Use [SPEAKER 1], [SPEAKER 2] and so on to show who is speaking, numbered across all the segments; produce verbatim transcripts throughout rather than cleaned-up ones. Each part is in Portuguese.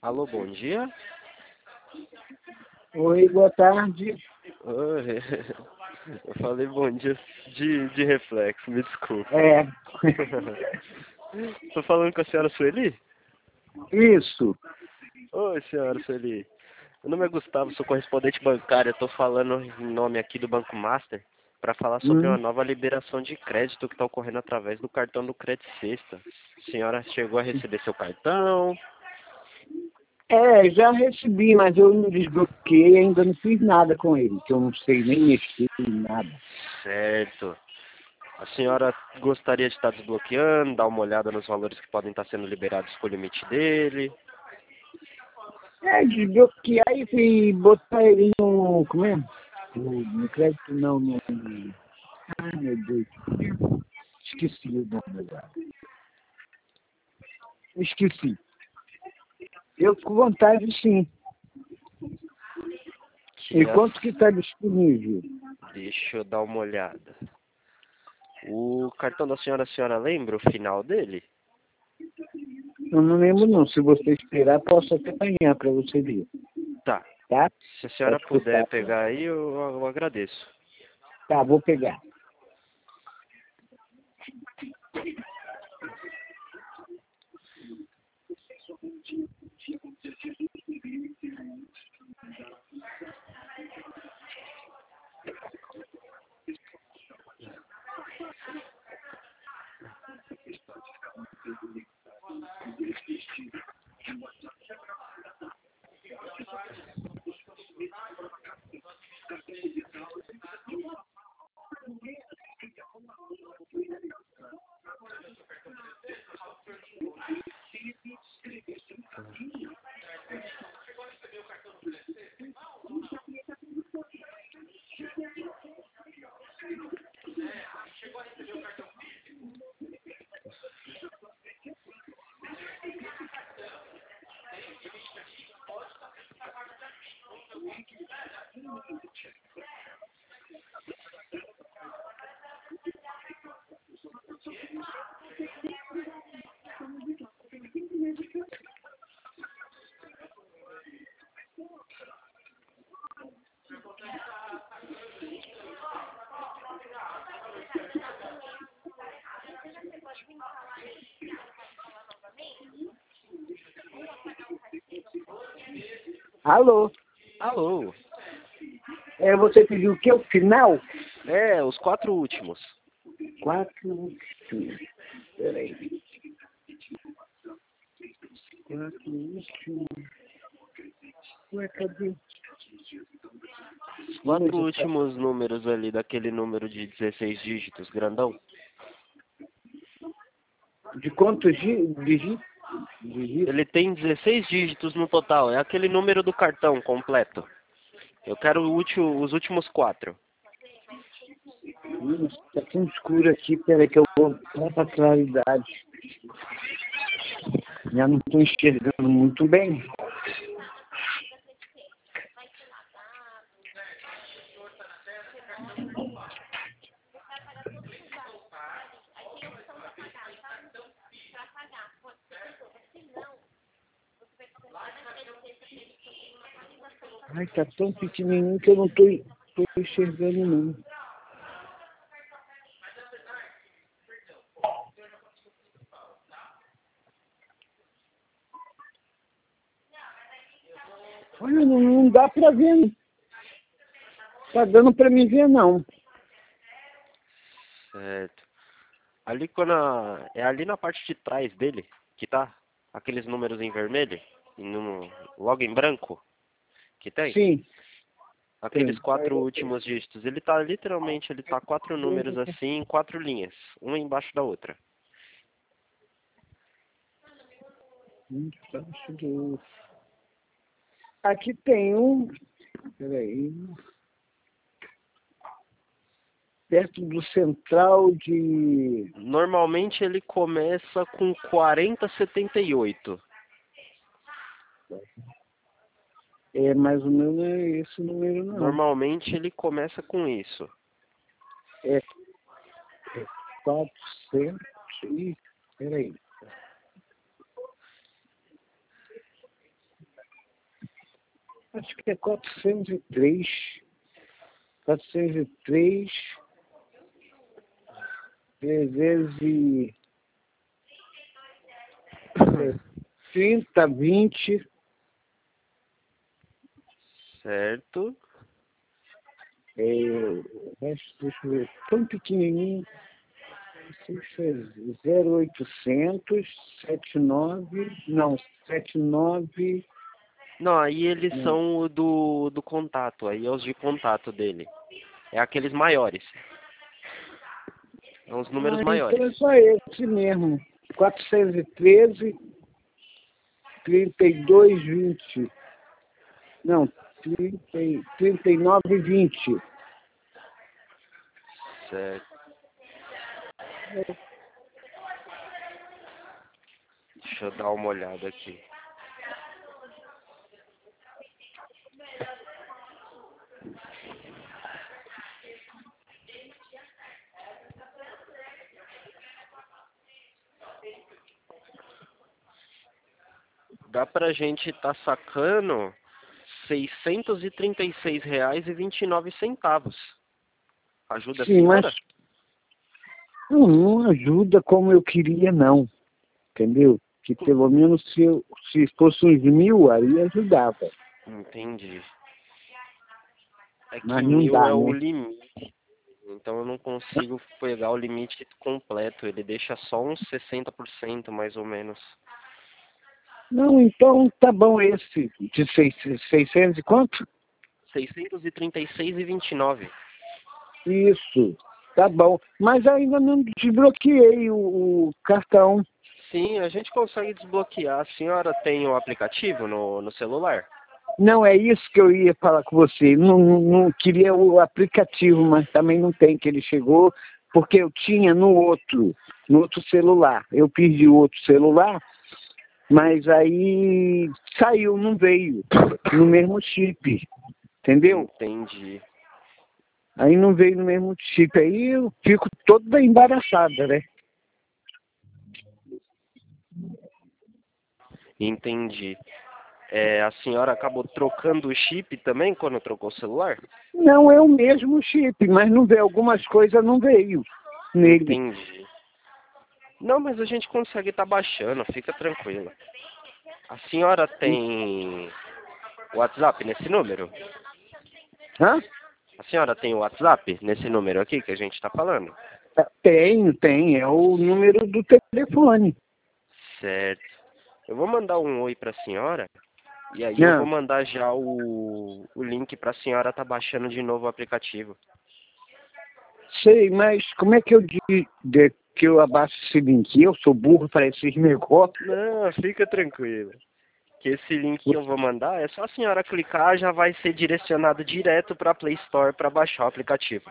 [SPEAKER 1] Alô, bom dia.
[SPEAKER 2] Oi, boa tarde.
[SPEAKER 1] Oi. Eu falei bom dia de, de reflexo, me desculpe.
[SPEAKER 2] É.
[SPEAKER 1] Tô falando com a senhora Sueli?
[SPEAKER 2] Isso.
[SPEAKER 1] Oi, senhora Sueli. Meu nome é Gustavo, sou correspondente bancário. Eu tô falando em nome aqui do Banco Master para falar sobre uma
[SPEAKER 2] Hum.
[SPEAKER 1] nova liberação de crédito que está ocorrendo através do cartão do Crédito Sexta. A senhora chegou a receber seu cartão?
[SPEAKER 2] É, já recebi, mas eu não desbloqueei, ainda não fiz nada com ele, que eu não sei nem mexer, nem nada.
[SPEAKER 1] Certo. A senhora gostaria de estar desbloqueando, dar uma olhada nos valores que podem estar sendo liberados com o limite dele?
[SPEAKER 2] É, desbloquear e botar ele no. Como é? No, no crédito não, no. Ai, meu Deus. Esqueci o nome agora. Esqueci. Eu com vontade, sim.
[SPEAKER 1] Que
[SPEAKER 2] E
[SPEAKER 1] a...
[SPEAKER 2] quanto que está disponível?
[SPEAKER 1] Deixa eu dar uma olhada. O cartão da senhora, a senhora lembra o final dele?
[SPEAKER 2] Eu não lembro não. Se você esperar, posso até apanhar para você ver.
[SPEAKER 1] Tá.
[SPEAKER 2] Tá?
[SPEAKER 1] Se a senhora
[SPEAKER 2] Pode
[SPEAKER 1] puder
[SPEAKER 2] escutar.
[SPEAKER 1] pegar aí, eu, eu agradeço.
[SPEAKER 2] Tá, vou pegar. Alô?
[SPEAKER 1] Alô?
[SPEAKER 2] É, você pediu o que? O final?
[SPEAKER 1] É, os quatro últimos.
[SPEAKER 2] Quatro. Peraí. Quatro últimos. Ué, cadê?
[SPEAKER 1] Os quatro últimos números ali daquele número de dezesseis dígitos, grandão.
[SPEAKER 2] De quantos di- digi- dígitos?
[SPEAKER 1] Ele tem dezesseis dígitos no total. É aquele número do cartão completo. Eu quero o último, os últimos quatro.
[SPEAKER 2] Hum, tá tão escuro aqui, peraí que eu vou dar pra claridade. Já não estou enxergando muito bem. Ai, tá tão pequenininho que eu não estou enxergando não. Olha, não, não dá pra ver, não. Tá dando pra me ver, não.
[SPEAKER 1] Certo. Ali quando a... É ali na parte de trás dele que tá aqueles números em vermelho e no... logo em branco que tem.
[SPEAKER 2] Sim,
[SPEAKER 1] Aqueles
[SPEAKER 2] tem.
[SPEAKER 1] quatro últimos dígitos. Ele tá literalmente, ele tá quatro números assim em quatro linhas, uma embaixo da outra.
[SPEAKER 2] Embaixo do... Aqui tem um... Peraí. Perto do central de...
[SPEAKER 1] Normalmente ele começa com quarenta setenta e oito.
[SPEAKER 2] É, mas o meu não é esse número, não.
[SPEAKER 1] Normalmente ele começa com isso.
[SPEAKER 2] É, é quatrocentos e... Peraí. Acho que é quatrocentos e três. quatrocentos e três vezes trinta, vinte.
[SPEAKER 1] Certo.
[SPEAKER 2] É, resto, deixa eu ver, tão pequenininho. zero oitocentos, setenta e nove, não, setenta e nove.
[SPEAKER 1] Não, aí eles
[SPEAKER 2] Não.
[SPEAKER 1] são o do, do contato, aí é os de contato dele. É aqueles maiores. São os números
[SPEAKER 2] Ah,
[SPEAKER 1] maiores.
[SPEAKER 2] então é só esse mesmo. quatrocentos e treze, trinta e dois, vinte. Não, trinta, e- trinta e nove, vinte.
[SPEAKER 1] Certo. Deixa eu dar uma olhada aqui. Dá pra gente tá sacando seiscentos e trinta e seis reais e vinte e nove centavos. Ajuda a
[SPEAKER 2] Sim, mas
[SPEAKER 1] senhora?
[SPEAKER 2] não, não ajuda como eu queria, não. Entendeu? Que pelo menos se, eu, se fosse uns mil, aí ajudava.
[SPEAKER 1] Entendi. É que
[SPEAKER 2] Mas não
[SPEAKER 1] mil
[SPEAKER 2] dá,
[SPEAKER 1] é o
[SPEAKER 2] né?
[SPEAKER 1] limite. Então eu não consigo pegar o limite completo. Ele deixa só uns sessenta por cento mais ou menos.
[SPEAKER 2] Não, então tá bom esse. De seis- seiscentos e quanto?
[SPEAKER 1] seiscentos e trinta e seis e vinte e nove.
[SPEAKER 2] Isso, tá bom. Mas ainda não desbloqueei o, o cartão.
[SPEAKER 1] Sim, a gente consegue desbloquear. A senhora tem o aplicativo no, no celular?
[SPEAKER 2] Não, é isso que eu ia falar com você. Não, não, não queria o aplicativo, mas também não tem, que ele chegou, porque eu tinha no outro, no outro celular. Eu perdi o outro celular, mas aí saiu, não veio, no mesmo chip, entendeu?
[SPEAKER 1] Entendi.
[SPEAKER 2] Aí não veio no mesmo chip, aí eu fico toda embaraçada, né?
[SPEAKER 1] Entendi. É, a senhora acabou trocando o chip também quando trocou o celular?
[SPEAKER 2] Não é o mesmo chip, mas não veio, algumas coisas não veio nele.
[SPEAKER 1] Entendi. Não, mas a gente consegue estar baixando, fica tranquila. A senhora tem WhatsApp nesse número?
[SPEAKER 2] Hã?
[SPEAKER 1] A senhora tem o WhatsApp nesse número aqui que a gente está falando?
[SPEAKER 2] Tenho, tem, é o número do telefone.
[SPEAKER 1] Certo. Eu vou mandar um oi para a senhora e aí eu vou
[SPEAKER 2] Não,
[SPEAKER 1] mandar já o, o link para a senhora estar baixando de novo o aplicativo.
[SPEAKER 2] sei, mas como é que eu digo que eu abaixo esse link? Eu sou burro para esses negócios.
[SPEAKER 1] Não, fica tranquila. Que esse link que eu vou mandar é só a senhora clicar, já vai ser direcionado direto para a Play Store para baixar o aplicativo.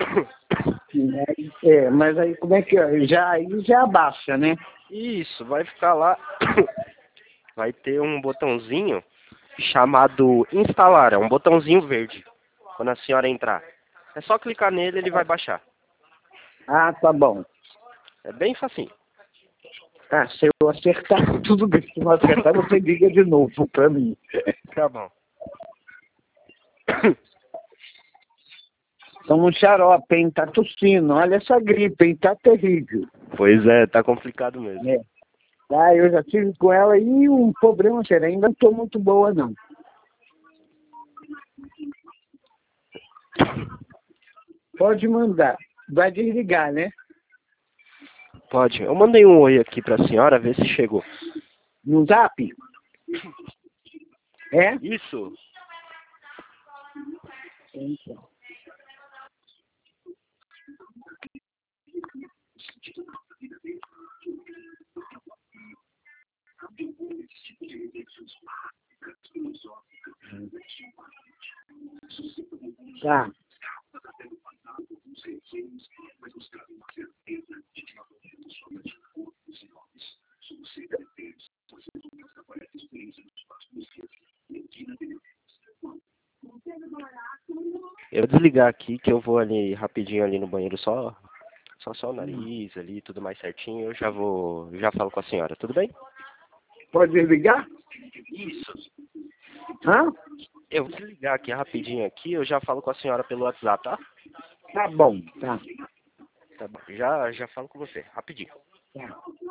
[SPEAKER 2] É, mas aí como é que eu- já aí já abaixa, né?
[SPEAKER 1] Isso, vai ficar lá. Vai ter um botãozinho chamado instalar, é um botãozinho verde. Quando a senhora entrar, é só clicar nele, ele vai baixar.
[SPEAKER 2] Ah, tá bom.
[SPEAKER 1] É bem facinho.
[SPEAKER 2] Ah, se eu acertar, tudo bem. Se não acertar, você liga de novo para mim.
[SPEAKER 1] Tá bom.
[SPEAKER 2] Estamos xarope, hein? Tá tossindo. Olha essa gripe, hein? Tá terrível.
[SPEAKER 1] Pois é, tá complicado mesmo.
[SPEAKER 2] É. Ah, eu já tive com ela e um problema sério. Ainda não estou muito boa, não. Pode mandar. Vai desligar, né?
[SPEAKER 1] Pode. Eu mandei um oi aqui pra senhora, ver se chegou.
[SPEAKER 2] No zap? É?
[SPEAKER 1] Isso.
[SPEAKER 2] Então. Tá.
[SPEAKER 1] Eu vou desligar aqui que eu vou ali rapidinho ali no banheiro só. Só só o nariz ali, tudo mais certinho. Eu já vou. Já falo com a senhora, tudo bem?
[SPEAKER 2] Pode desligar?
[SPEAKER 1] Isso.
[SPEAKER 2] Hã?
[SPEAKER 1] Eu vou desligar aqui rapidinho aqui, eu já falo com a senhora pelo WhatsApp, tá?
[SPEAKER 2] Tá bom, tá.
[SPEAKER 1] Tá bom. Já, já falo com você, rapidinho.
[SPEAKER 2] Tá.